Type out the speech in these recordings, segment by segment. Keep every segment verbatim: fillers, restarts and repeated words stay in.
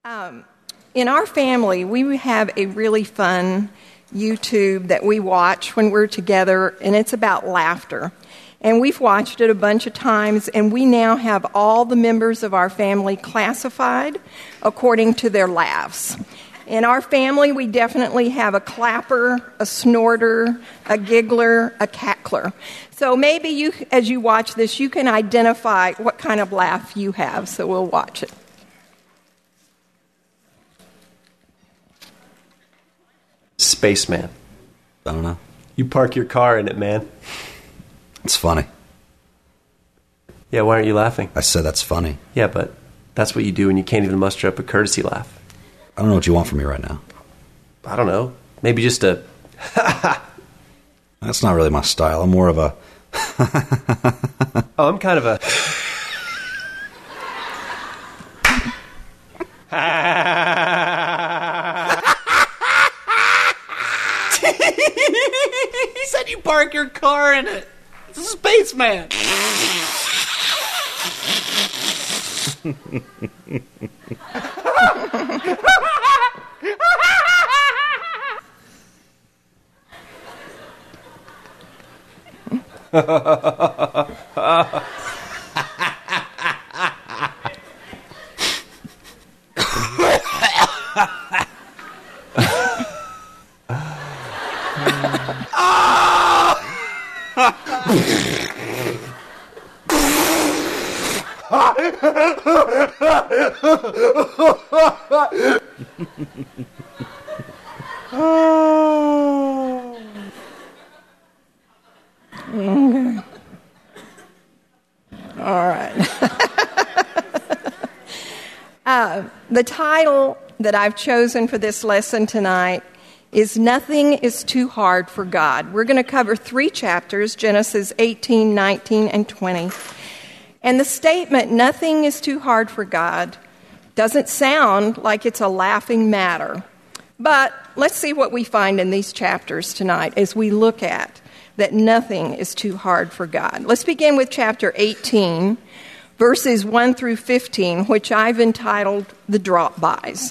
Um, in our family, we have a really fun YouTube that we watch when we're together, and it's about laughter. And we've watched it a bunch of times, and we now have all the members of our family classified according to their laughs. In our family, we definitely have a clapper, a snorter, a giggler, a cackler. So maybe you, as you watch this, you can identify what kind of laugh you have, so we'll watch it. Spaceman. I don't know. You park your car in it, man. It's funny. Yeah, why aren't you laughing? I said that's funny. Yeah, but that's what you do when you can't even muster up a courtesy laugh. I don't know what you want from me right now. I don't know. Maybe just a... That's not really my style. I'm more of a... Oh, I'm kind of a... He said you park your car in it. It's a spaceman. Okay. All right. uh, the title that I've chosen for this lesson tonight is Nothing is Too Hard for God. We're going to cover three chapters, Genesis eighteen, nineteen, and twenty. And the statement, nothing is too hard for God, doesn't sound like it's a laughing matter. But let's see what we find in these chapters tonight as we look at that nothing is too hard for God. Let's begin with chapter eighteen, verses one through fifteen, which I've entitled The Drop-Bys.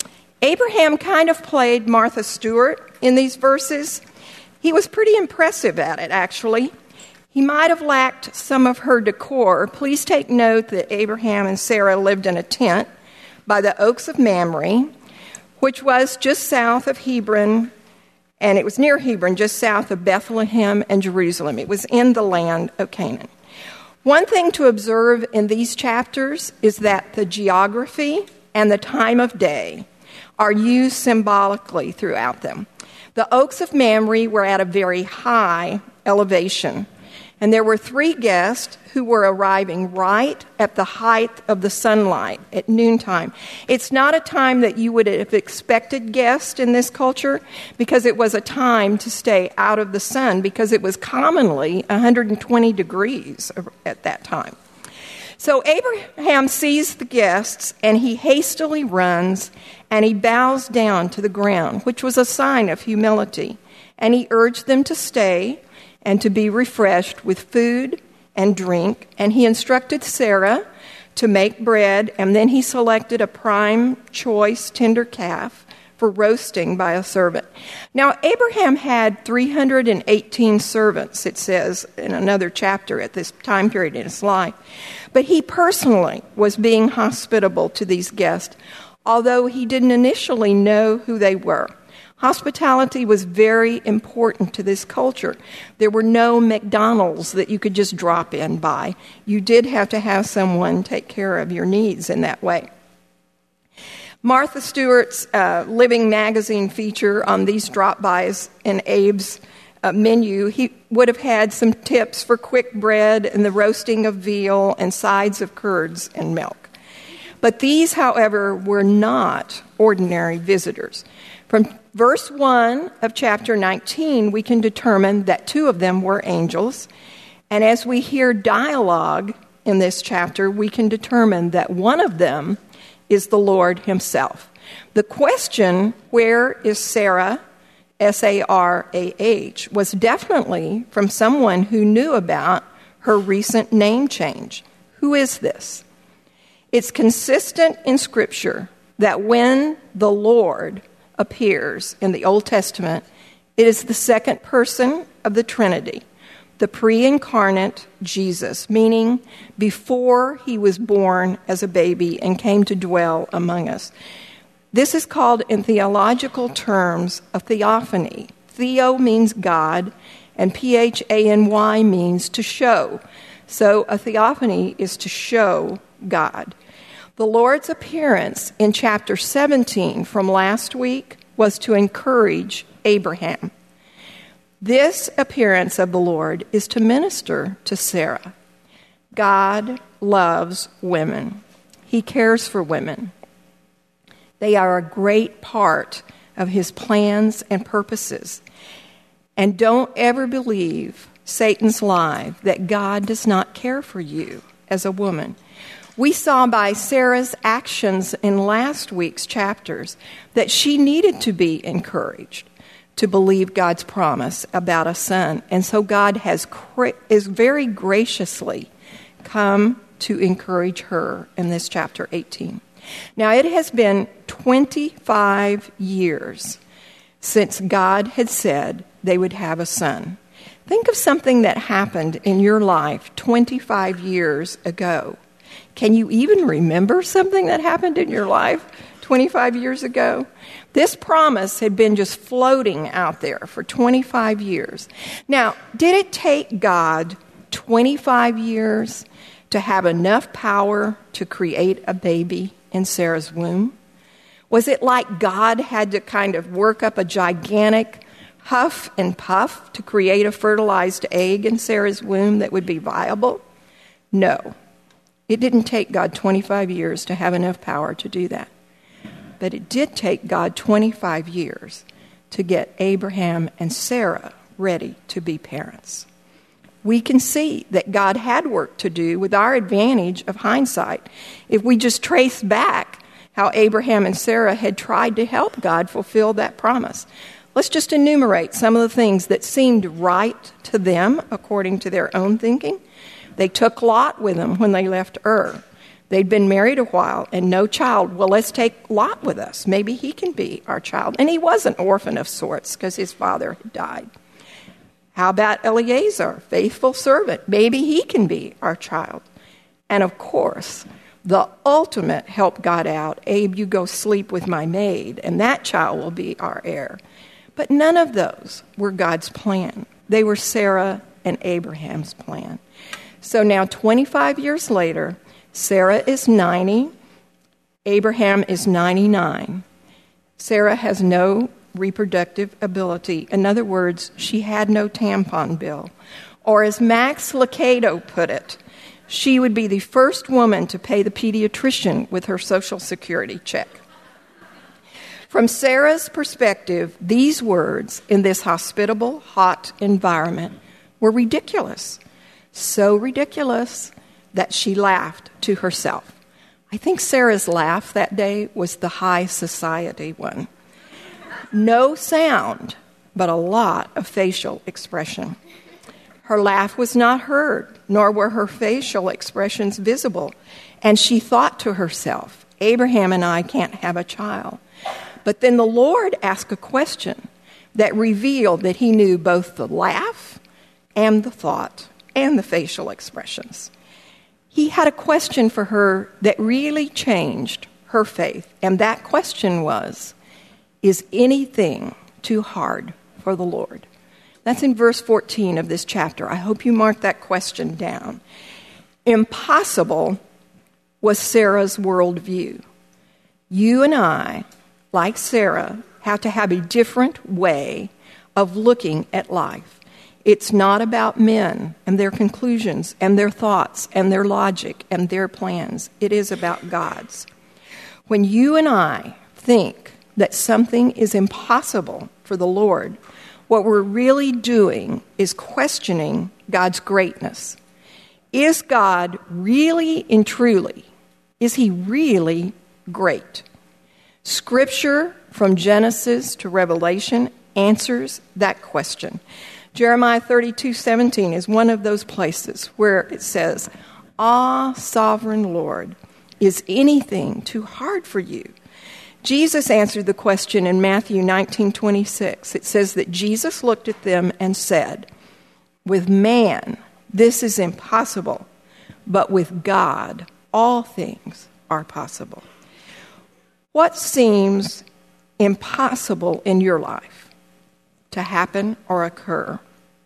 Abraham kind of played Martha Stewart in these verses. He was pretty impressive at it, actually. He might have lacked some of her decor. Please take note that Abraham and Sarah lived in a tent by the Oaks of Mamre, which was just south of Hebron, and it was near Hebron, just south of Bethlehem and Jerusalem. It was in the land of Canaan. One thing to observe in these chapters is that the geography and the time of day are used symbolically throughout them. The Oaks of Mamre were at a very high elevation, and there were three guests who were arriving right at the height of the sunlight at noontime. It's not a time that you would have expected guests in this culture because it was a time to stay out of the sun because it was commonly one hundred twenty degrees at that time. So Abraham sees the guests, and he hastily runs, and he bows down to the ground, which was a sign of humility. And he urged them to stay and to be refreshed with food and drink. And he instructed Sarah to make bread, and then he selected a prime, choice, tender calf for roasting by a servant. Now, Abraham had three hundred eighteen servants, it says in another chapter at this time period in his life. But he personally was being hospitable to these guests, although he didn't initially know who they were. Hospitality was very important to this culture. There were no McDonald's that you could just drop in by. You did have to have someone take care of your needs in that way. Martha Stewart's uh, Living Magazine feature on these drop-bys in Abe's uh, menu, he would have had some tips for quick bread and the roasting of veal and sides of curds and milk. But these, however, were not ordinary visitors. From verse one of chapter nineteen, we can determine that two of them were angels. And as we hear dialogue in this chapter, we can determine that one of them is the Lord himself. The question, where is Sarah, S A R A H, was definitely from someone who knew about her recent name change. Who is this? It's consistent in Scripture that when the Lord appears in the Old Testament, it is the second person of the Trinity, the pre-incarnate Jesus, meaning before he was born as a baby and came to dwell among us. This is called, in theological terms, a theophany. Theo means God, and P H A N Y means to show. So a theophany is to show God. The Lord's appearance in chapter seventeen from last week was to encourage Abraham. This appearance of the Lord is to minister to Sarah. God loves women. He cares for women. They are a great part of his plans and purposes. And don't ever believe Satan's lie that God does not care for you as a woman. We saw by Sarah's actions in last week's chapters that she needed to be encouraged to believe God's promise about a son. And so God has is very graciously come to encourage her in this chapter eighteen. Now, it has been twenty-five years since God had said they would have a son. Think of something that happened in your life twenty-five years ago. Can you even remember something that happened in your life twenty-five years ago? This promise had been just floating out there for twenty-five years. Now, did it take God twenty-five years to have enough power to create a baby in Sarah's womb? Was it like God had to kind of work up a gigantic huff and puff to create a fertilized egg in Sarah's womb that would be viable? No. It didn't take God twenty-five years to have enough power to do that. But it did take God twenty-five years to get Abraham and Sarah ready to be parents. We can see that God had work to do with our advantage of hindsight if we just trace back how Abraham and Sarah had tried to help God fulfill that promise. Let's just enumerate some of the things that seemed right to them according to their own thinking. They took Lot with them when they left Ur. They'd been married a while and no child. Well, let's take Lot with us. Maybe he can be our child. And he was an orphan of sorts because his father had died. How about Eliezer, faithful servant? Maybe he can be our child. And of course, the ultimate help got out. Abe, you go sleep with my maid, and that child will be our heir. But none of those were God's plan. They were Sarah and Abraham's plan. So now, twenty-five years later, Sarah is ninety, Abraham is ninety-nine. Sarah has no reproductive ability. In other words, she had no tampon bill. Or as Max Lucado put it, she would be the first woman to pay the pediatrician with her Social Security check. From Sarah's perspective, these words in this hospitable, hot environment were ridiculous. So ridiculous that she laughed to herself. I think Sarah's laugh that day was the high society one. No sound, but a lot of facial expression. Her laugh was not heard, nor were her facial expressions visible. And she thought to herself, Abraham and I can't have a child. But then the Lord asked a question that revealed that he knew both the laugh and the thought and the facial expressions. He had a question for her that really changed her faith. And that question was, is anything too hard for the Lord? That's in verse fourteen of this chapter. I hope you mark that question down. Impossible was Sarah's worldview. You and I, like Sarah, have to have a different way of looking at life. It's not about men and their conclusions and their thoughts and their logic and their plans. It is about God's. When you and I think that something is impossible for the Lord, what we're really doing is questioning God's greatness. Is God really and truly, is he really great? Scripture from Genesis to Revelation answers that question. Jeremiah thirty-two seventeen is one of those places where it says, "Ah, sovereign Lord, is anything too hard for you? Jesus answered the question in Matthew nineteen twenty-six. It says that Jesus looked at them and said, "With man, this is impossible, but with God, all things are possible." What seems impossible in your life to happen or occur?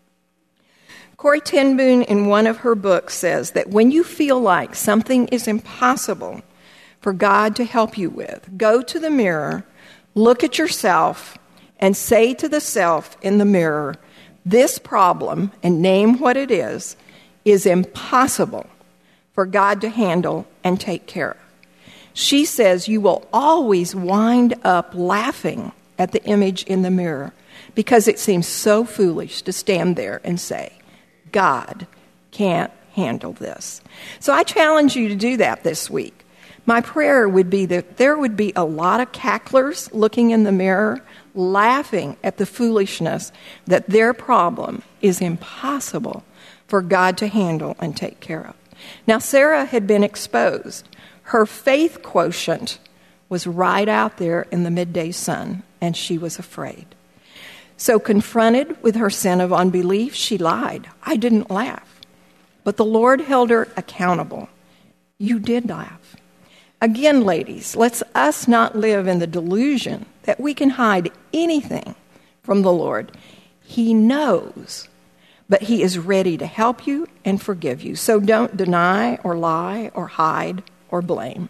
Corrie ten Boom, in one of her books, says that when you feel like something is impossible for God to help you with, go to the mirror, look at yourself, and say to the self in the mirror, "This problem," and name what it is, "is impossible for God to handle and take care of." She says you will always wind up laughing at the image in the mirror because it seems so foolish to stand there and say, "God can't handle this." So I challenge you to do that this week. My prayer would be that there would be a lot of cacklers looking in the mirror, laughing at the foolishness that their problem is impossible for God to handle and take care of. Now, Sarah had been exposed. Her faith quotient was right out there in the midday sun, and she was afraid. So confronted with her sin of unbelief, she lied. "I didn't laugh." But the Lord held her accountable. "You did laugh." Again, ladies, let's us not live in the delusion that we can hide anything from the Lord. He knows, but he is ready to help you and forgive you. So don't deny or lie or hide or blame.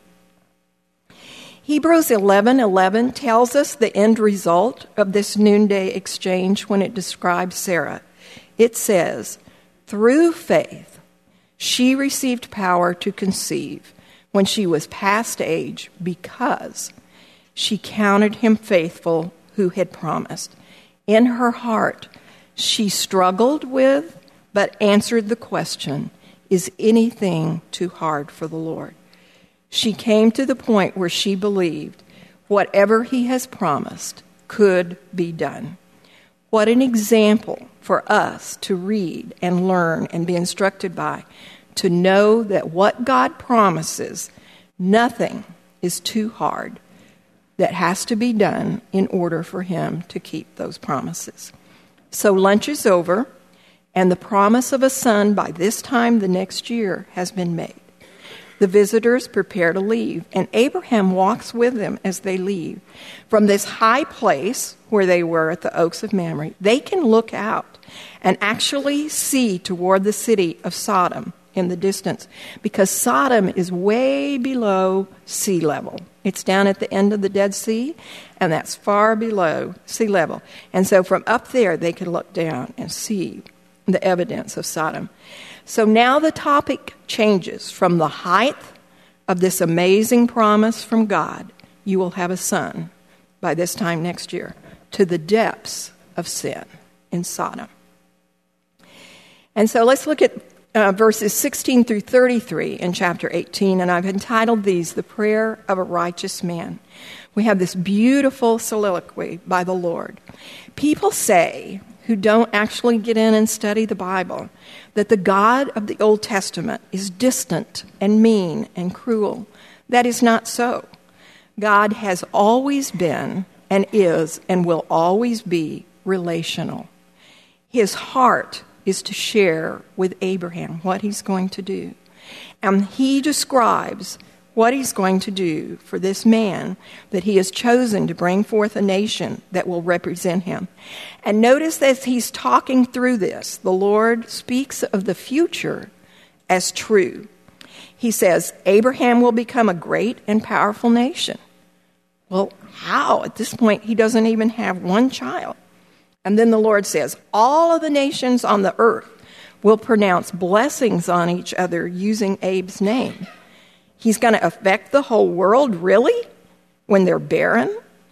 Hebrews eleven eleven tells us the end result of this noonday exchange when it describes Sarah. It says, "Through faith, she received power to conceive when she was past age because she counted him faithful who had promised." In her heart, she struggled with but answered the question, "Is anything too hard for the Lord?" She came to the point where she believed whatever he has promised could be done. What an example for us to read and learn and be instructed by, to know that what God promises, nothing is too hard that has to be done in order for him to keep those promises. So lunch is over, and the promise of a son by this time the next year has been made. The visitors prepare to leave, and Abraham walks with them as they leave. From this high place where they were at the Oaks of Mamre, they can look out and actually see toward the city of Sodom in the distance, because Sodom is way below sea level. It's down at the end of the Dead Sea, and that's far below sea level. And so from up there, they can look down and see the evidence of Sodom. So now the topic changes from the height of this amazing promise from God, "You will have a son by this time next year," to the depths of sin in Sodom. And so let's look at uh, verses sixteen through thirty-three in chapter eighteen, and I've entitled these "The Prayer of a Righteous Man." We have this beautiful soliloquy by the Lord. People say, who don't actually get in and study the Bible, that the God of the Old Testament is distant and mean and cruel. That is not so. God has always been and is and will always be relational. His heart is to share with Abraham what he's going to do. And he describes what he's going to do for this man that he has chosen to bring forth a nation that will represent him. And notice that as he's talking through this, the Lord speaks of the future as true. He says, Abraham will become a great and powerful nation. Well, how? At this point, he doesn't even have one child. And then the Lord says, all of the nations on the earth will pronounce blessings on each other using Abe's name. He's going to affect the whole world, really, when they're barren?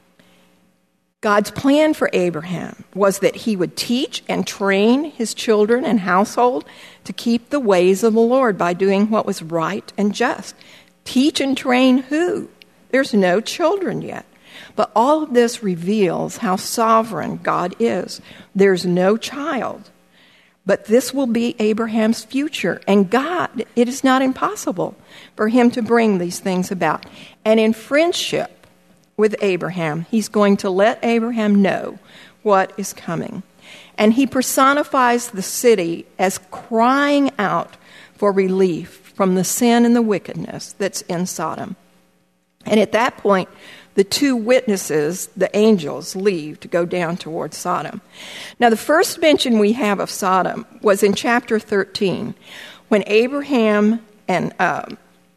God's plan for Abraham was that he would teach and train his children and household to keep the ways of the Lord by doing what was right and just. Teach and train who? There's no children yet. But all of this reveals how sovereign God is. There's no child. But this will be Abraham's future. And God, it is not impossible for him to bring these things about. And in friendship, with Abraham. He's going to let Abraham know what is coming. And he personifies the city as crying out for relief from the sin and the wickedness that's in Sodom. And at that point, the two witnesses, the angels, leave to go down towards Sodom. Now, the first mention we have of Sodom was in chapter thirteen, when Abraham and uh,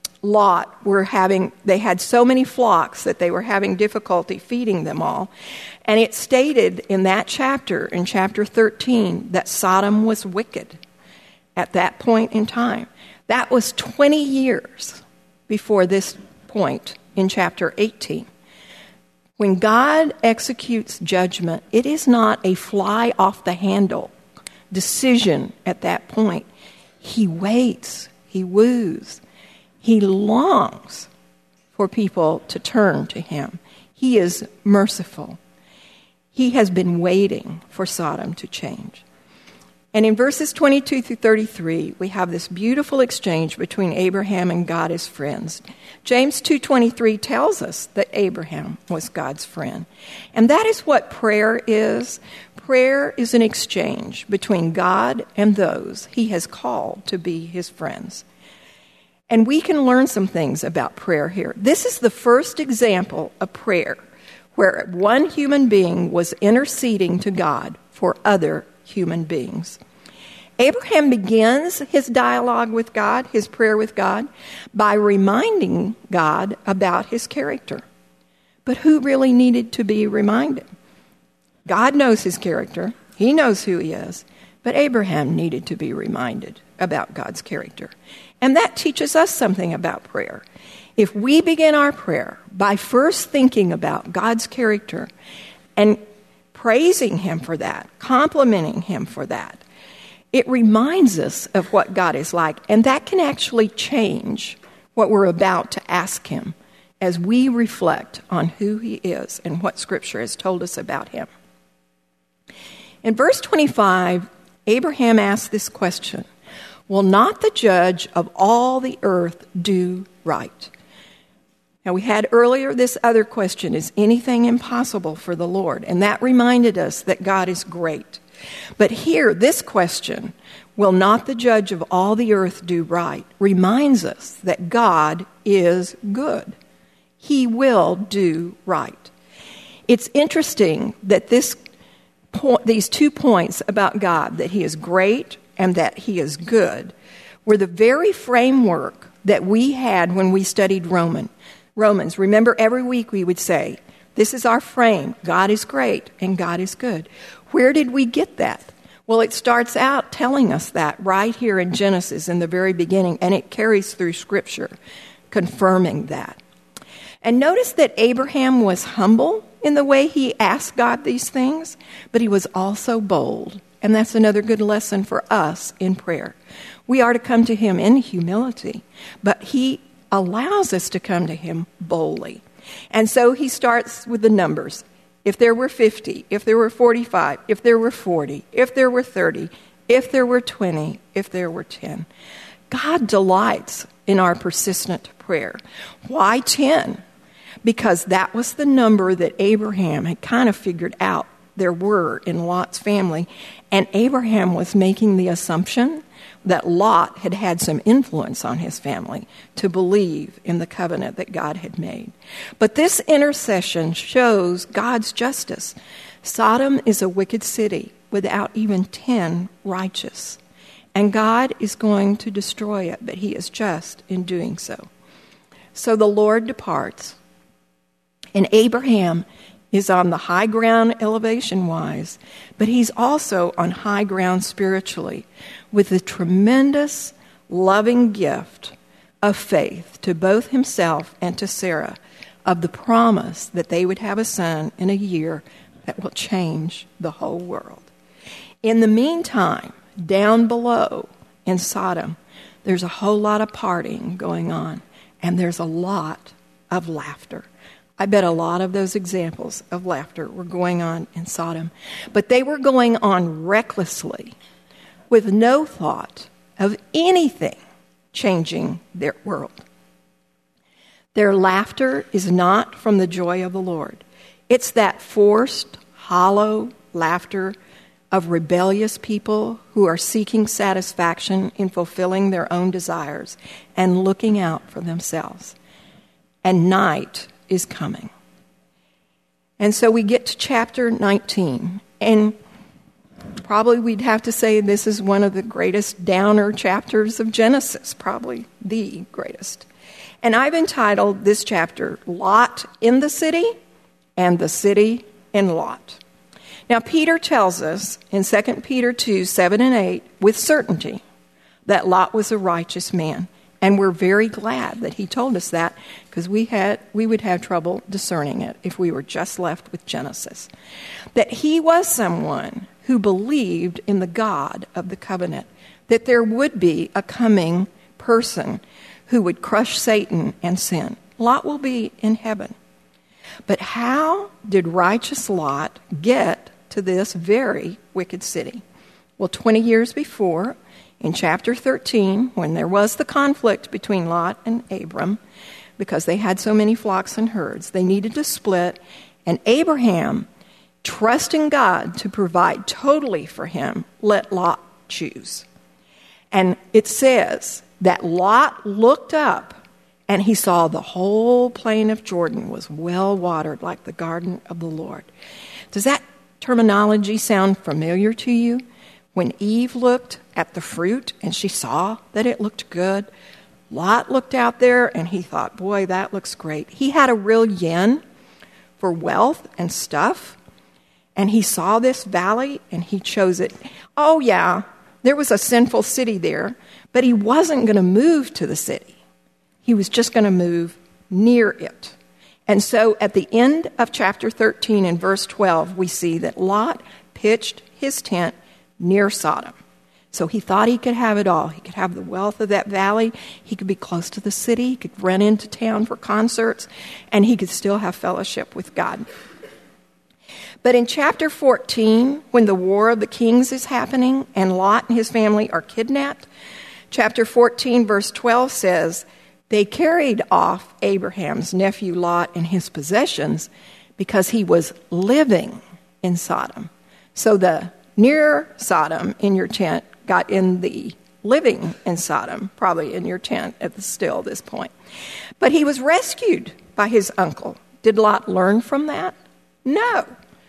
Lot were having, they had so many flocks that they were having difficulty feeding them all. And it stated in that chapter, in chapter thirteen, that Sodom was wicked at that point in time. That was twenty years before this point in chapter eighteen. When God executes judgment, it is not a fly off the handle decision at that point. He waits, he woos, he longs for people to turn to him. He is merciful. He has been waiting for Sodom to change. And in verses twenty-two through thirty-three, we have this beautiful exchange between Abraham and God as friends. James two twenty-three tells us that Abraham was God's friend. And that is what prayer is. Prayer is an exchange between God and those he has called to be his friends. And we can learn some things about prayer here. This is the first example of prayer where one human being was interceding to God for other human beings. Abraham begins his dialogue with God, his prayer with God, by reminding God about his character. But who really needed to be reminded? God knows his character. He knows who he is. But Abraham needed to be reminded about God's character. And that teaches us something about prayer. If we begin our prayer by first thinking about God's character and praising him for that, complimenting him for that, it reminds us of what God is like. And that can actually change what we're about to ask him as we reflect on who he is and what Scripture has told us about him. In verse twenty-five, Abraham asked this question: will not the judge of all the earth do right? Now, we had earlier this other question, is anything impossible for the Lord? And that reminded us that God is great. But here, this question, will not the judge of all the earth do right, reminds us that God is good. He will do right. It's interesting that this po- these two points about God, that he is great and that he is good, were the very framework that we had when we studied Roman. Romans. Remember, every week we would say, this is our frame. God is great and God is good. Where did we get that? Well, it starts out telling us that right here in Genesis in the very beginning, and it carries through Scripture, confirming that. And notice that Abraham was humble in the way he asked God these things, but he was also bold. And that's another good lesson for us in prayer. We are to come to him in humility, but he allows us to come to him boldly. And so he starts with the numbers. If there were fifty, if there were forty-five, if there were forty, if there were thirty, if there were twenty, if there were ten. God delights in our persistent prayer. Why ten? Because that was the number that Abraham had kind of figured out there were in Lot's family. And Abraham was making the assumption that Lot had had some influence on his family to believe in the covenant that God had made. But this intercession shows God's justice. Sodom is a wicked city without even ten righteous. And God is going to destroy it, but he is just in doing so. So the Lord departs, and Abraham is on the high ground elevation-wise, but he's also on high ground spiritually with the tremendous loving gift of faith to both himself and to Sarah of the promise that they would have a son in a year that will change the whole world. In the meantime, down below in Sodom, there's a whole lot of partying going on, and there's a lot of laughter. I bet a lot of those examples of laughter were going on in Sodom. But they were going on recklessly, with no thought of anything changing their world. Their laughter is not from the joy of the Lord. It's that forced, hollow laughter of rebellious people who are seeking satisfaction in fulfilling their own desires and looking out for themselves. And night is coming. And so we get to chapter nineteen, and probably we'd have to say this is one of the greatest downer chapters of Genesis, probably the greatest. And I've entitled this chapter, Lot in the City and the City in Lot. Now, Peter tells us in Second Peter two, seven and eight, with certainty, that Lot was a righteous man. And we're very glad that he told us that, because we had we would have trouble discerning it if we were just left with Genesis. That he was someone who believed in the God of the covenant, that there would be a coming person who would crush Satan and sin. Lot will be in heaven. But how did righteous Lot get to this very wicked city? Well, twenty years before, in chapter thirteen, when there was the conflict between Lot and Abram, because they had so many flocks and herds, they needed to split, and Abraham, trusting God to provide totally for him, let Lot choose. And it says that Lot looked up, and he saw the whole plain of Jordan was well watered like the garden of the Lord. Does that terminology sound familiar to you? When Eve looked at the fruit and she saw that it looked good, Lot looked out there and he thought, boy, that looks great. He had a real yen for wealth and stuff, and he saw this valley and he chose it. Oh, yeah, there was a sinful city there, but he wasn't going to move to the city. He was just going to move near it. And so at the end of chapter thirteen and verse twelve, we see that Lot pitched his tent near Sodom. So he thought he could have it all. He could have the wealth of that valley. He could be close to the city. He could run into town for concerts. And he could still have fellowship with God. But in chapter fourteen, when the War of the Kings is happening and Lot and his family are kidnapped, chapter fourteen, verse twelve says, they carried off Abraham's nephew Lot and his possessions because he was living in Sodom. So the near Sodom in your tent got in the living in Sodom, probably in your tent at the still this point. But he was rescued by his uncle. Did Lot learn from that? No.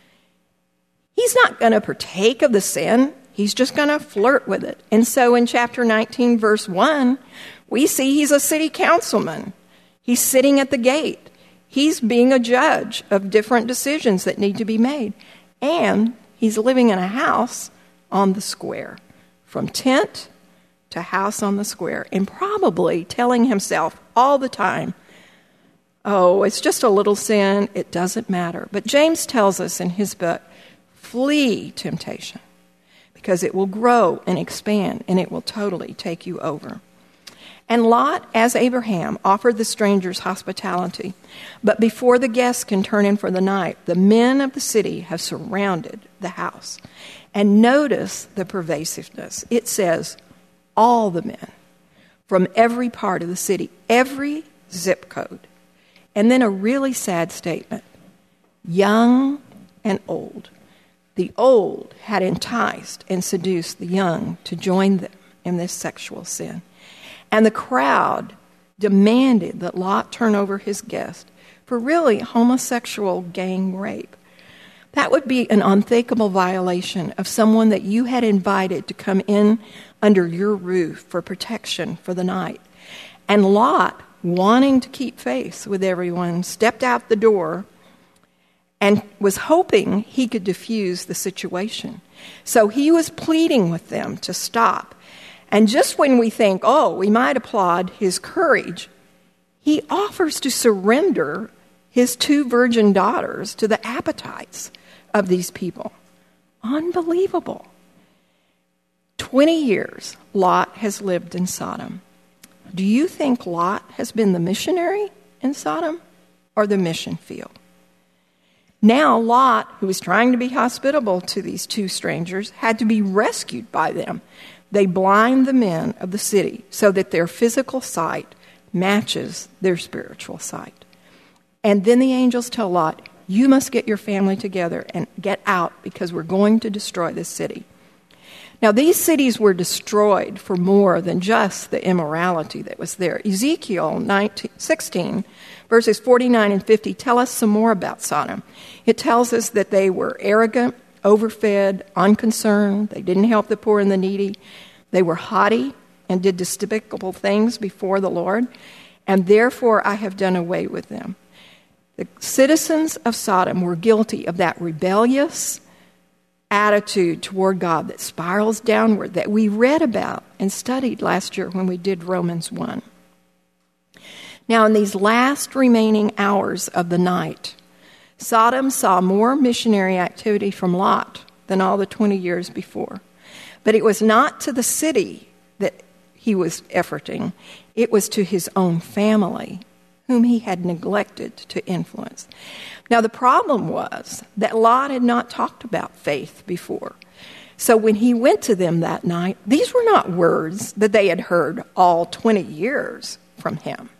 He's not going to partake of the sin. He's just going to flirt with it. And so in chapter nineteen, verse one, we see he's a city councilman. He's sitting at the gate. He's being a judge of different decisions that need to be made. And he's living in a house on the square, from tent to house on the square, and probably telling himself all the time, oh, it's just a little sin, it doesn't matter. But James tells us in his book, flee temptation, because it will grow and expand, and it will totally take you over. And Lot, as Abraham, offered the strangers hospitality. But before the guests can turn in for the night, the men of the city have surrounded the house. And notice the pervasiveness. It says, all the men from every part of the city, every zip code. And then a really sad statement, young and old. The old had enticed and seduced the young to join them in this sexual sin. And the crowd demanded that Lot turn over his guest for really homosexual gang rape. That would be an unthinkable violation of someone that you had invited to come in under your roof for protection for the night. And Lot, wanting to keep faith with everyone, stepped out the door and was hoping he could diffuse the situation. So he was pleading with them to stop. And just when we think, oh, we might applaud his courage, he offers to surrender his two virgin daughters to the appetites of these people. Unbelievable. Twenty years Lot has lived in Sodom. Do you think Lot has been the missionary in Sodom or the mission field? Now Lot, who was trying to be hospitable to these two strangers, had to be rescued by them. They blind the men of the city so that their physical sight matches their spiritual sight. And then the angels tell Lot, you must get your family together and get out because we're going to destroy this city. Now, these cities were destroyed for more than just the immorality that was there. Ezekiel nineteen, sixteen, verses forty-nine and fifty tell us some more about Sodom. It tells us that they were arrogant, overfed, unconcerned. They didn't help the poor and the needy. They were haughty and did despicable things before the Lord, and therefore I have done away with them. The citizens of Sodom were guilty of that rebellious attitude toward God that spirals downward that we read about and studied last year when we did Romans one. Now, in these last remaining hours of the night, Sodom saw more missionary activity from Lot than all the twenty years before. But it was not to the city that he was efforting. It was to his own family, whom he had neglected to influence. Now, the problem was that Lot had not talked about faith before. So when he went to them that night, these were not words that they had heard all twenty years from him.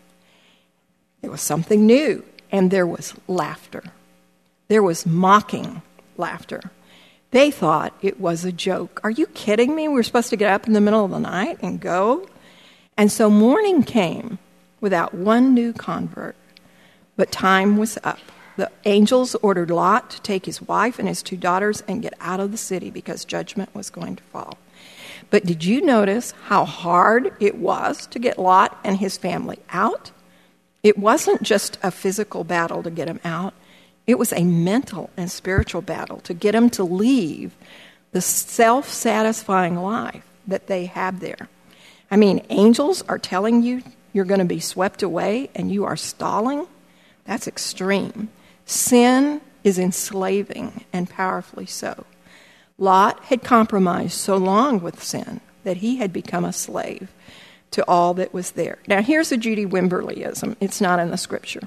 It was something new, and there was laughter. There was mocking laughter. They thought it was a joke. Are you kidding me? We were supposed to get up in the middle of the night and go? And so morning came without one new convert, but time was up. The angels ordered Lot to take his wife and his two daughters and get out of the city because judgment was going to fall. But did you notice how hard it was to get Lot and his family out? It wasn't just a physical battle to get them out. It was a mental and spiritual battle to get them to leave the self-satisfying life that they have there. I mean, angels are telling you you're going to be swept away and you are stalling. That's extreme. Sin is enslaving, and powerfully so. Lot had compromised so long with sin that he had become a slave to all that was there. Now, here's a Judy Wimberlyism. It's not in the scripture.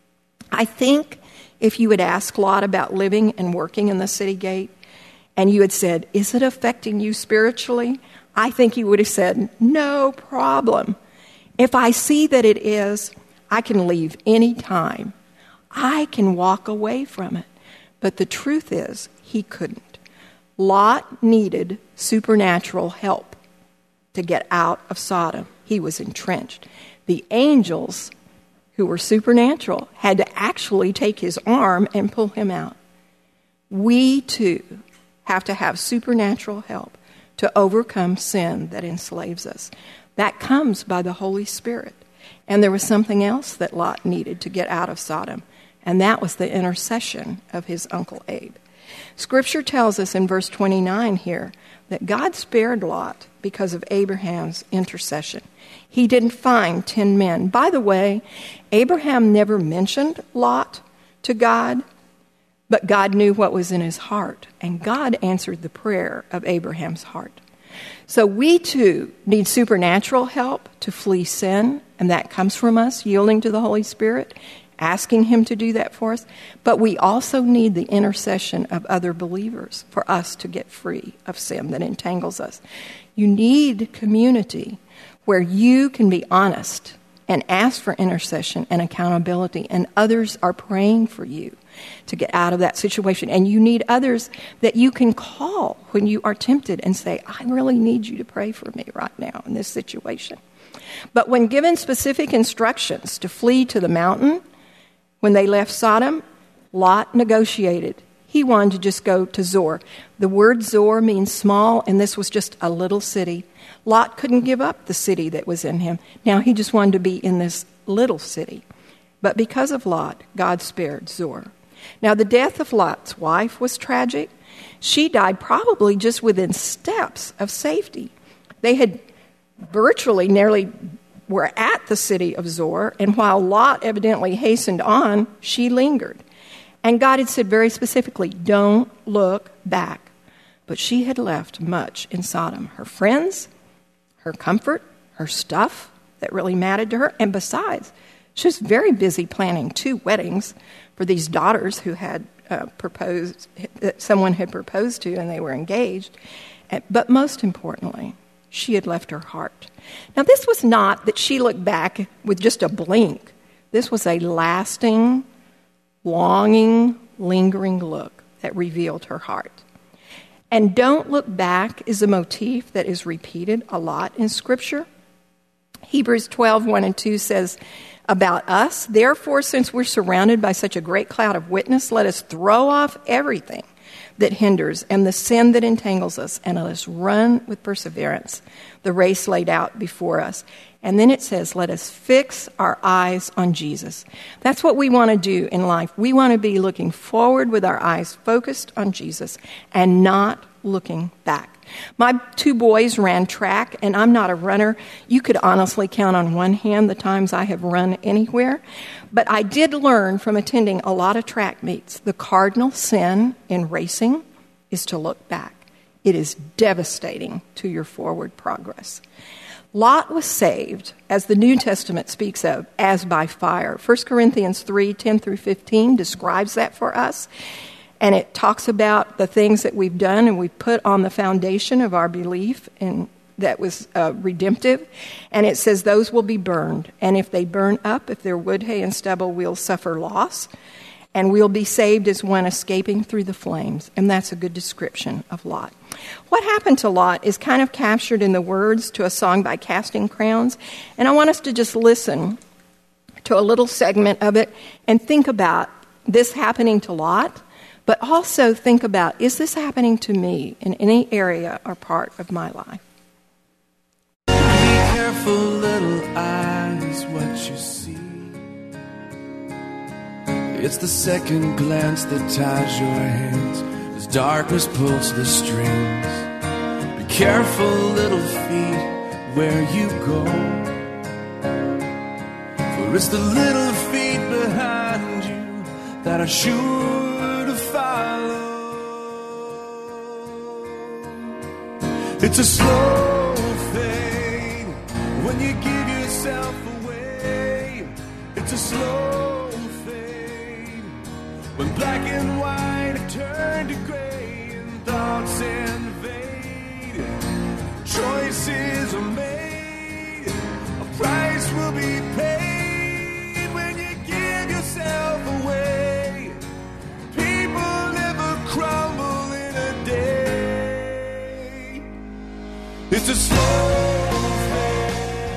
I think if you had asked Lot about living and working in the city gate, and you had said, is it affecting you spiritually? I think he would have said, no problem. If I see that it is, I can leave any time. I can walk away from it. But the truth is, he couldn't. Lot needed supernatural help to get out of Sodom. He was entrenched. The angels, who were supernatural, had to actually take his arm and pull him out. We, too, have to have supernatural help to overcome sin that enslaves us. That comes by the Holy Spirit. And there was something else that Lot needed to get out of Sodom, and that was the intercession of his uncle Abe. Scripture tells us in verse twenty-nine here that God spared Lot because of Abraham's intercession. He didn't find ten men. By the way, Abraham never mentioned Lot to God, but God knew what was in his heart, and God answered the prayer of Abraham's heart. So we too need supernatural help to flee sin, and that comes from us yielding to the Holy Spirit, asking him to do that for us. But we also need the intercession of other believers for us to get free of sin that entangles us. You need community where you can be honest and ask for intercession and accountability, and others are praying for you to get out of that situation. And you need others that you can call when you are tempted and say, I really need you to pray for me right now in this situation. But when given specific instructions to flee to the mountain, when they left Sodom, Lot negotiated. He wanted to just go to Zoar. The word Zoar means small, and this was just a little city. Lot couldn't give up the city that was in him. Now he just wanted to be in this little city. But because of Lot, God spared Zoar. Now the death of Lot's wife was tragic. She died probably just within steps of safety. They had virtually nearly were at the city of Zoar, and while Lot evidently hastened on, she lingered. And God had said very specifically, don't look back. But she had left much in Sodom. Her friends, her comfort, her stuff that really mattered to her. And besides, she was very busy planning two weddings for these daughters who had uh, proposed, that someone had proposed to, and they were engaged. But most importantly, she had left her heart. Now, this was not that she looked back with just a blink. This was a lasting, longing, lingering look that revealed her heart. And don't look back is a motif that is repeated a lot in Scripture. Hebrews twelve, one and two says about us, therefore, since we're surrounded by such a great cloud of witness, let us throw off everything that hinders and the sin that entangles us, and let us run with perseverance the race laid out before us. And then it says, let us fix our eyes on Jesus. That's what we want to do in life. We want to be looking forward with our eyes focused on Jesus and not looking back. My two boys ran track, and I'm not a runner. You could honestly count on one hand the times I have run anywhere. But I did learn from attending a lot of track meets, the cardinal sin in racing is to look back. It is devastating to your forward progress. Lot was saved, as the New Testament speaks of, as by fire. First Corinthians three, ten through fifteen describes that for us. And it talks about the things that we've done and we've put on the foundation of our belief and that was uh, redemptive. And it says those will be burned. And if they burn up, if they're wood, hay, and stubble, we'll suffer loss. And we'll be saved as one escaping through the flames. And that's a good description of Lot. What happened to Lot is kind of captured in the words to a song by Casting Crowns. And I want us to just listen to a little segment of it and think about this happening to Lot, but also think about, is this happening to me in any area or part of my life? Be careful, little eyes, what you see. It's the second glance that ties your hands as darkness pulls the strings. Be careful, little feet, where you go. For it's the little feet behind you that are sure to follow. It's a slow fade when you give yourself away. It's a slow fade when black and white have turned to gray and thoughts invade. Choices are made, a price will be paid when you give yourself away. People never crumble in a day. It's a slow fade.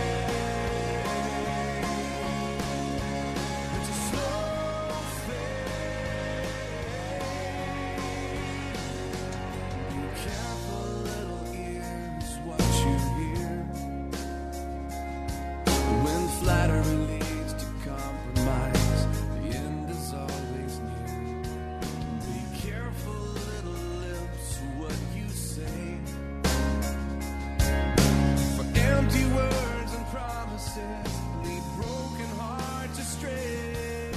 It's a slow fade. Be careful, little ears, what you hear. When flattery leads to compromise, the end is always near. Be careful, little lips, what you say. For empty words and promises lead broken hearts astray.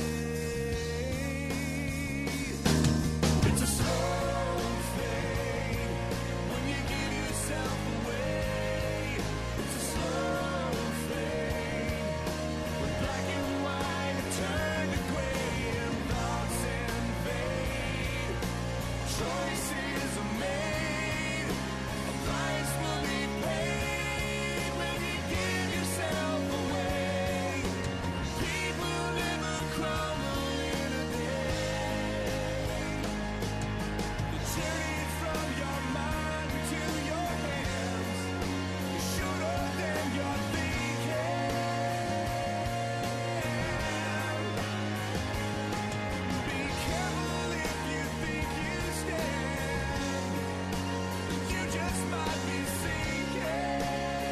It's a slow fade when you give yourself away. It's a slow fade when black and white have turned to gray and thoughts invade. Choices are made, a price will be paid when you give yourself away. People never crumble in a day. The chariot from your mind to your hands is shorter than you're thinking. Be careful if you think you stand, you just might be sinking.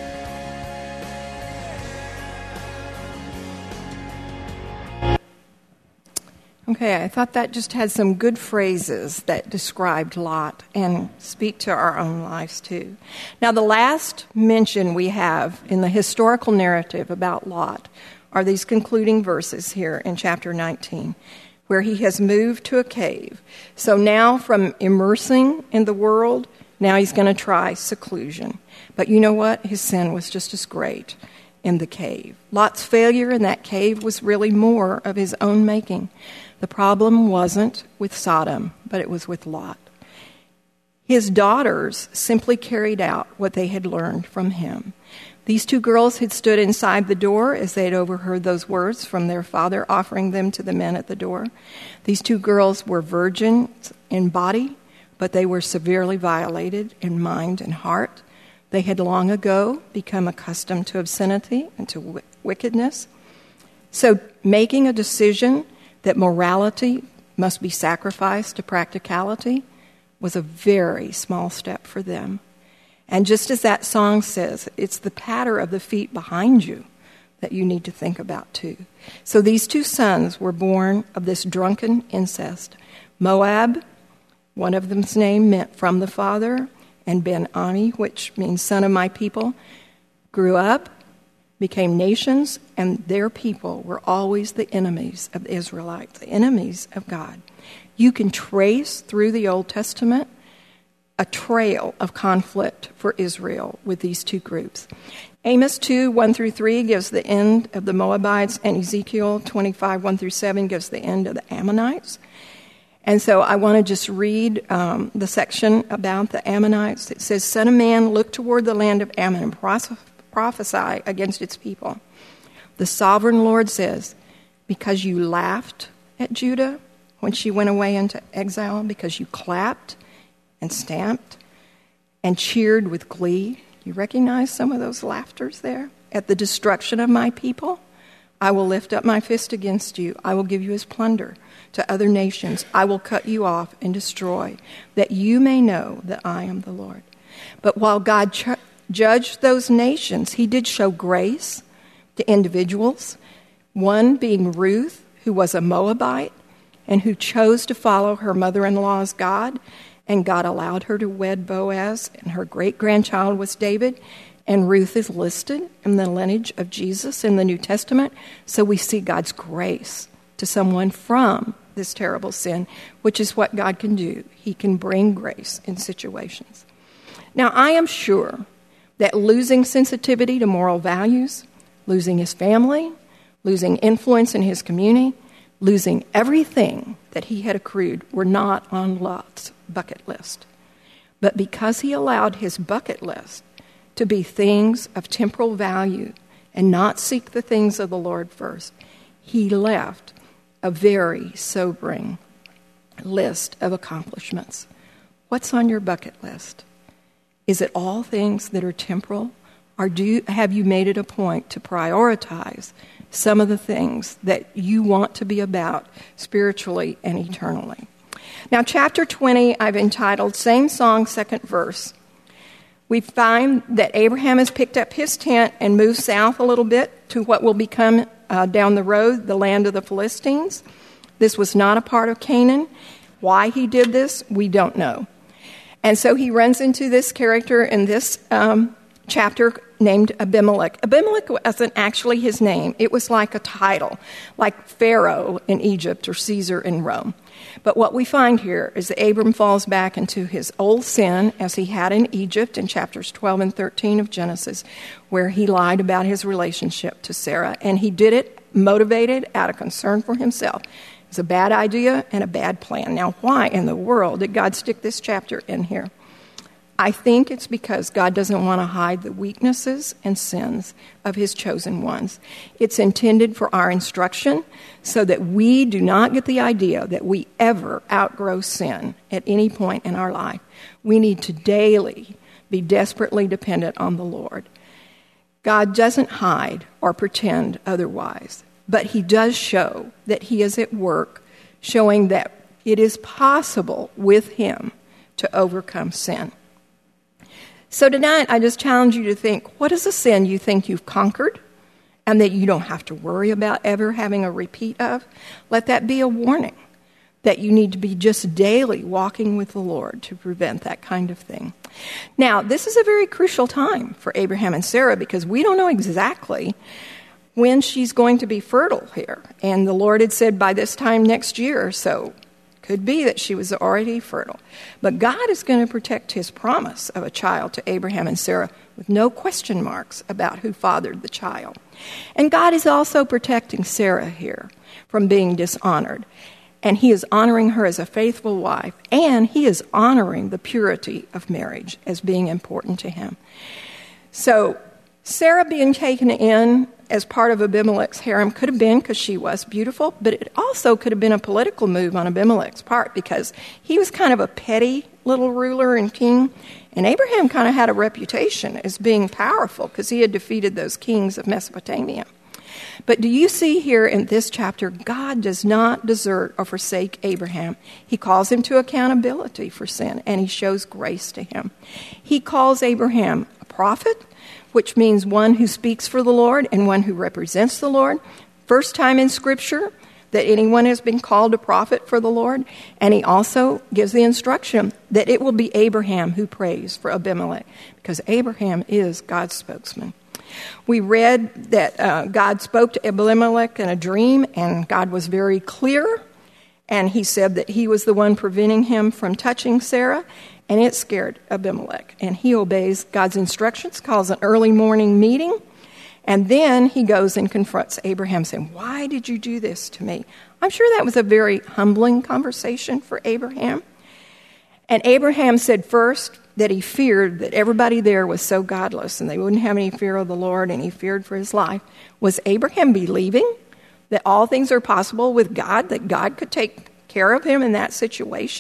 Okay, I thought that just had some good phrases that described Lot and speak to our own lives too. Now, the last mention we have in the historical narrative about Lot are these concluding verses here in chapter nineteen, where he has moved to a cave. So now from immersing in the world, now he's going to try seclusion. But you know what? His sin was just as great in the cave. Lot's failure in that cave was really more of his own making. The problem wasn't with Sodom, but it was with Lot. His daughters simply carried out what they had learned from him. These two girls had stood inside the door as they had overheard those words from their father offering them to the men at the door. These two girls were virgins in body, but they were severely violated in mind and heart. They had long ago become accustomed to obscenity and to w- wickedness. So making a decision that morality must be sacrificed to practicality was a very small step for them. And just as that song says, it's the patter of the feet behind you that you need to think about too. So these two sons were born of this drunken incest. Moab, one of them's name meant from the father, and Ben-Ami, which means son of my people, grew up, became nations, and their people were always the enemies of the Israelites, the enemies of God. You can trace through the Old Testament a trail of conflict for Israel with these two groups. Amos two, one through three gives the end of the Moabites, and Ezekiel twenty-five, one through seven gives the end of the Ammonites. And so I want to just read um, the section about the Ammonites. It says, Son of man, look toward the land of Ammon and pros- prophesy against its people. The sovereign Lord says, because you laughed at Judah when she went away into exile, because you clapped and stamped and cheered with glee. You recognize some of those laughters there? At the destruction of my people, I will lift up my fist against you. I will give you as plunder to other nations. I will cut you off and destroy, that you may know that I am the Lord. But while God ch- judged those nations, he did show grace to individuals, one being Ruth, who was a Moabite and who chose to follow her mother-in-law's God, and God allowed her to wed Boaz, and her great-grandchild was David, and Ruth is listed in the lineage of Jesus in the New Testament. So we see God's grace to someone from this terrible sin, which is what God can do. He can bring grace in situations. Now, I am sure that losing sensitivity to moral values, losing his family, losing influence in his community, losing everything that he had accrued were not on Lot's bucket list. But because he allowed his bucket list to be things of temporal value and not seek the things of the Lord first, he left a very sobering list of accomplishments. What's on your bucket list? Is it all things that are temporal? Or do you, have you made it a point to prioritize some of the things that you want to be about spiritually and eternally? Now, chapter twenty, I've entitled Same Song, Second Verse. We find that Abraham has picked up his tent and moved south a little bit to what will become uh, down the road the land of the Philistines. This was not a part of Canaan. Why he did this, we don't know. And so he runs into this character in this um, chapter named Abimelech. Abimelech wasn't actually his name. It was like a title, like Pharaoh in Egypt or Caesar in Rome. But what we find here is that Abram falls back into his old sin as he had in Egypt in chapters twelve and thirteen of Genesis, where he lied about his relationship to Sarah. And he did it motivated out of concern for himself. It's a bad idea and a bad plan. Now, why in the world did God stick this chapter in here? I think it's because God doesn't want to hide the weaknesses and sins of his chosen ones. It's intended for our instruction so that we do not get the idea that we ever outgrow sin at any point in our life. We need to daily be desperately dependent on the Lord. God doesn't hide or pretend otherwise, but he does show that he is at work, showing that it is possible with him to overcome sin. So tonight, I just challenge you to think, what is a sin you think you've conquered and that you don't have to worry about ever having a repeat of? Let that be a warning that you need to be just daily walking with the Lord to prevent that kind of thing. Now, this is a very crucial time for Abraham and Sarah because we don't know exactly when she's going to be fertile here. And the Lord had said by this time next year, so could be that she was already fertile. But God is going to protect his promise of a child to Abraham and Sarah with no question marks about who fathered the child. And God is also protecting Sarah here from being dishonored. And he is honoring her as a faithful wife, and he is honoring the purity of marriage as being important to him. So Sarah being taken in as part of Abimelech's harem could have been because she was beautiful, but it also could have been a political move on Abimelech's part because he was kind of a petty little ruler and king, and Abraham kind of had a reputation as being powerful because he had defeated those kings of Mesopotamia. But do you see here in this chapter, God does not desert or forsake Abraham. He calls him to accountability for sin, and he shows grace to him. He calls Abraham a prophet, which means one who speaks for the Lord and one who represents the Lord. First time in Scripture that anyone has been called a prophet for the Lord. And he also gives the instruction that it will be Abraham who prays for Abimelech, because Abraham is God's spokesman. We read that uh, God spoke to Abimelech in a dream, and God was very clear, and he said that he was the one preventing him from touching Sarah, and it scared Abimelech. And he obeys God's instructions, calls an early morning meeting, and then he goes and confronts Abraham, saying, "Why did you do this to me?" I'm sure that was a very humbling conversation for Abraham. And Abraham said first that he feared that everybody there was so godless and they wouldn't have any fear of the Lord, and he feared for his life. Was Abraham believing that all things are possible with God, that God could take care of him in that situation?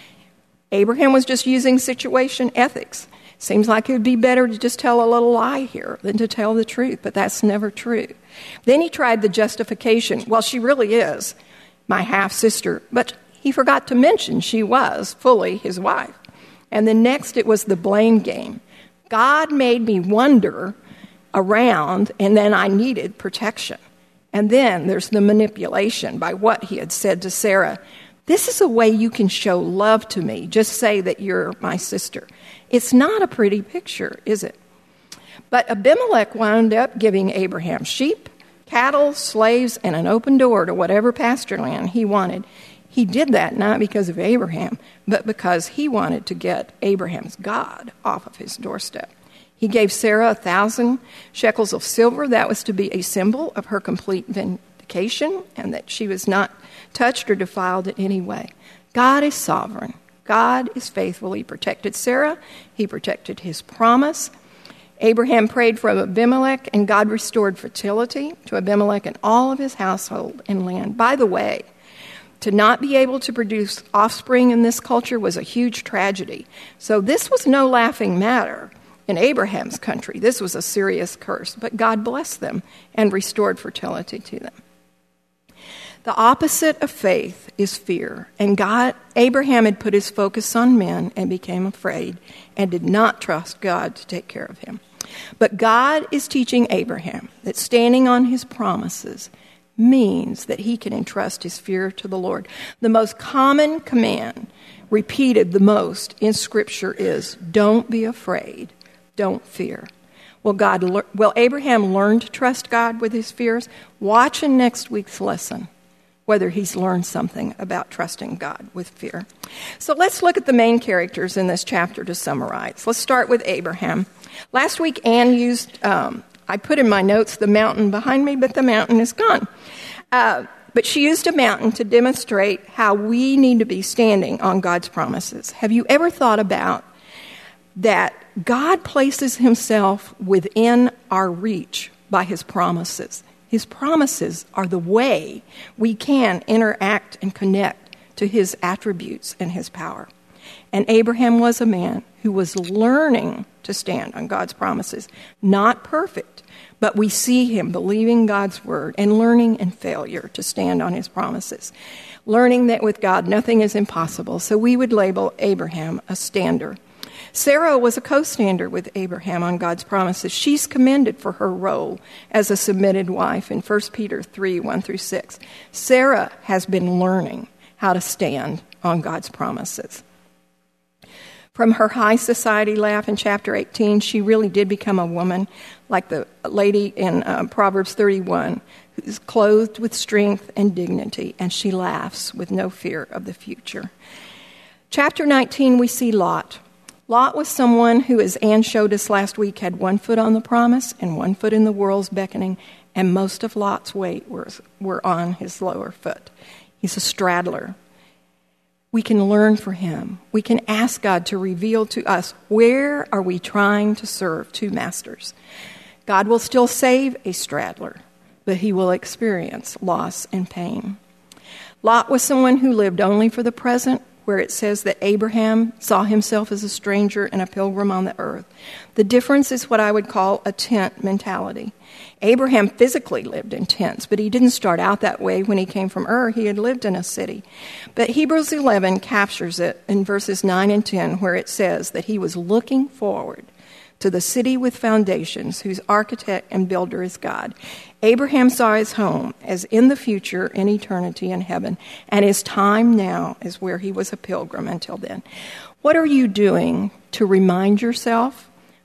Abraham was just using situation ethics. Seems like it would be better to just tell a little lie here than to tell the truth, but that's never true. Then he tried the justification. Well, she really is my half-sister, but he forgot to mention she was fully his wife. And then next it was the blame game. God made me wander around, and then I needed protection. And then there's the manipulation by what he had said to Sarah. This is a way you can show love to me. Just say that you're my sister. It's not a pretty picture, is it? But Abimelech wound up giving Abraham sheep, cattle, slaves, and an open door to whatever pasture land he wanted. He did that not because of Abraham, but because he wanted to get Abraham's God off of his doorstep. He gave Sarah a thousand shekels of silver. That was to be a symbol of her complete vindication and that she was not touched or defiled in any way. God is sovereign. God is faithful. He protected Sarah. He protected his promise. Abraham prayed for Abimelech, and God restored fertility to Abimelech and all of his household and land. By the way, to not be able to produce offspring in this culture was a huge tragedy. So this was no laughing matter in Abraham's country. This was a serious curse, but God blessed them and restored fertility to them. The opposite of faith is fear, and God, Abraham had put his focus on men and became afraid and did not trust God to take care of him. But God is teaching Abraham that standing on his promises means that he can entrust his fear to the Lord. The most common command repeated the most in Scripture is, don't be afraid, don't fear. Will, God, will Abraham learn to trust God with his fears? Watch in next week's lesson whether he's learned something about trusting God with fear. So let's look at the main characters in this chapter to summarize. Let's start with Abraham. Last week, Anne used, um, I put in my notes the mountain behind me, but the mountain is gone. Uh, but she used a mountain to demonstrate how we need to be standing on God's promises. Have you ever thought about that God places himself within our reach by his promises? His promises are the way we can interact and connect to his attributes and his power. And Abraham was a man who was learning to stand on God's promises. Not perfect, but we see him believing God's word and learning in failure to stand on his promises. Learning that with God nothing is impossible, so we would label Abraham a stander. Sarah was a co-stander with Abraham on God's promises. She's commended for her role as a submitted wife in First Peter three, one through six. Sarah has been learning how to stand on God's promises. From her high society laugh in chapter eighteen, she really did become a woman like the lady in uh, Proverbs thirty-one, who's clothed with strength and dignity, and she laughs with no fear of the future. Chapter nineteen, we see Lot. Lot was someone who, as Anne showed us last week, had one foot on the promise and one foot in the world's beckoning, and most of Lot's weight was, were on his lower foot. He's a straddler. We can learn from him. We can ask God to reveal to us, where are we trying to serve two masters? God will still save a straddler, but he will experience loss and pain. Lot was someone who lived only for the present, where it says that Abraham saw himself as a stranger and a pilgrim on the earth. The difference is what I would call a tent mentality. Abraham physically lived in tents, but he didn't start out that way when he came from Ur. He had lived in a city. But Hebrews eleven captures it in verses nine and ten, where it says that he was looking forward to the city with foundations, whose architect and builder is God. Abraham saw his home as in the future in eternity in heaven, and his time now is where he was a pilgrim until then. What are you doing to remind yourself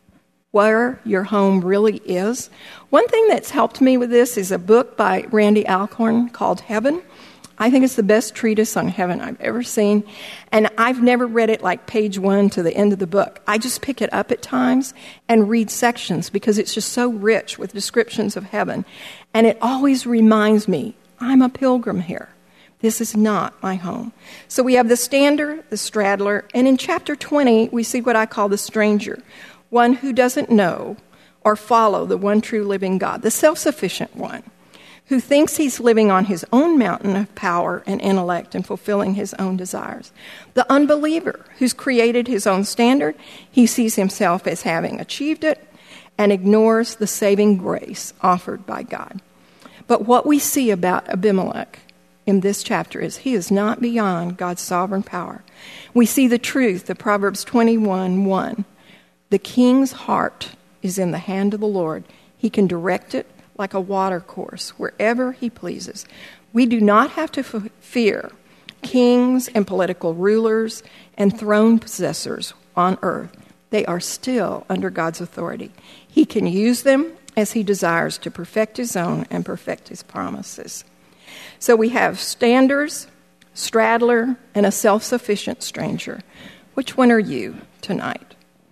where your home really is? One thing that's helped me with this is a book by Randy Alcorn called Heaven. I think it's the best treatise on heaven I've ever seen. And I've never read it like page one to the end of the book. I just pick it up at times and read sections because it's just so rich with descriptions of heaven. And it always reminds me, I'm a pilgrim here. This is not my home. So we have the stander, the straddler, and in chapter twenty, we see what I call the stranger, one who doesn't know or follow the one true living God, the self-sufficient one, who thinks he's living on his own mountain of power and intellect and fulfilling his own desires. The unbeliever, who's created his own standard, he sees himself as having achieved it and ignores the saving grace offered by God. But what we see about Abimelech in this chapter is he is not beyond God's sovereign power. We see the truth of Proverbs twenty-one one. The king's heart is in the hand of the Lord. He can direct it like a water course, wherever he pleases. We do not have to f- fear kings and political rulers and throne possessors on earth. They are still under God's authority. He can use them as he desires to perfect his own and perfect his promises. So we have standers, straddler, and a self-sufficient stranger. Which one are you tonight?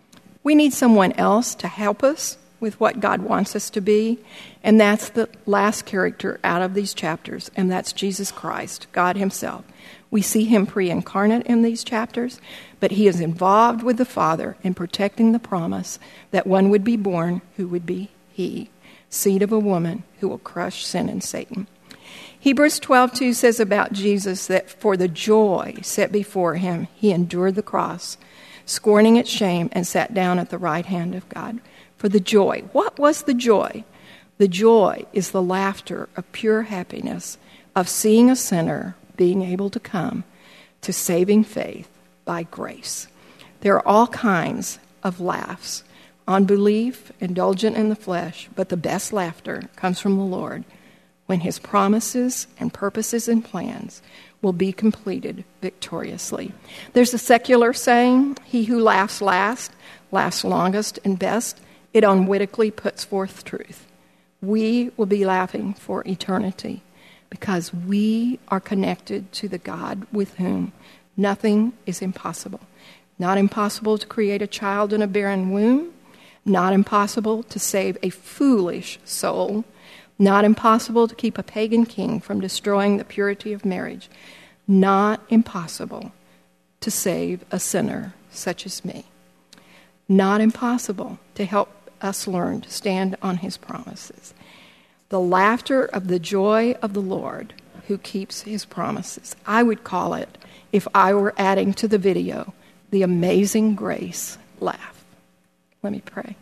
We need someone else to help us with what God wants us to be, and that's the last character out of these chapters, and that's Jesus Christ, God himself. We see him pre-incarnate in these chapters, but he is involved with the Father in protecting the promise that one would be born who would be he, seed of a woman who will crush sin and Satan. Hebrews twelve two says about Jesus that for the joy set before him, he endured the cross, scorning its shame, and sat down at the right hand of God. For the joy. What was the joy? The joy is the laughter of pure happiness of seeing a sinner being able to come to saving faith by grace. There are all kinds of laughs, unbelief, indulgent in the flesh, but the best laughter comes from the Lord when his promises and purposes and plans will be completed victoriously. There's a secular saying, he who laughs last, laughs longest and best. It unwittingly puts forth truth. We will be laughing for eternity because we are connected to the God with whom nothing is impossible. Not impossible to create a child in a barren womb. Not impossible to save a foolish soul. Not impossible to keep a pagan king from destroying the purity of marriage. Not impossible to save a sinner such as me. Not impossible to help us learn to stand on his promises. The laughter of the joy of the Lord who keeps his promises. I would call it, if I were adding to the video, the amazing grace laugh. Let me pray.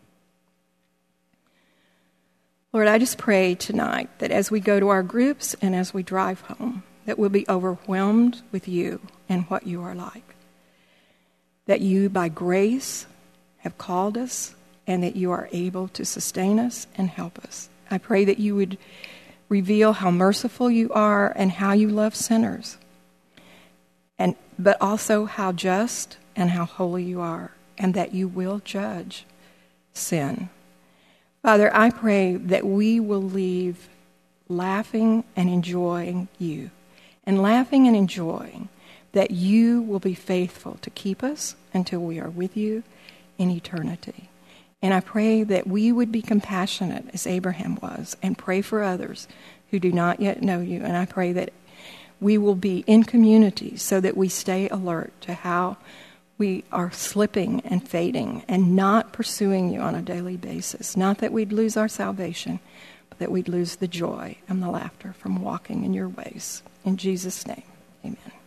Lord, I just pray tonight that as we go to our groups and as we drive home, that we'll be overwhelmed with you and what you are like. That you, by grace, have called us, and that you are able to sustain us and help us. I pray that you would reveal how merciful you are and how you love sinners, and but also how just and how holy you are, and that you will judge sin. Father, I pray that we will leave laughing and enjoying you, and laughing and enjoying that you will be faithful to keep us until we are with you in eternity. And I pray that we would be compassionate as Abraham was and pray for others who do not yet know you. And I pray that we will be in community so that we stay alert to how we are slipping and fading and not pursuing you on a daily basis. Not that we'd lose our salvation, but that we'd lose the joy and the laughter from walking in your ways. In Jesus' name, amen.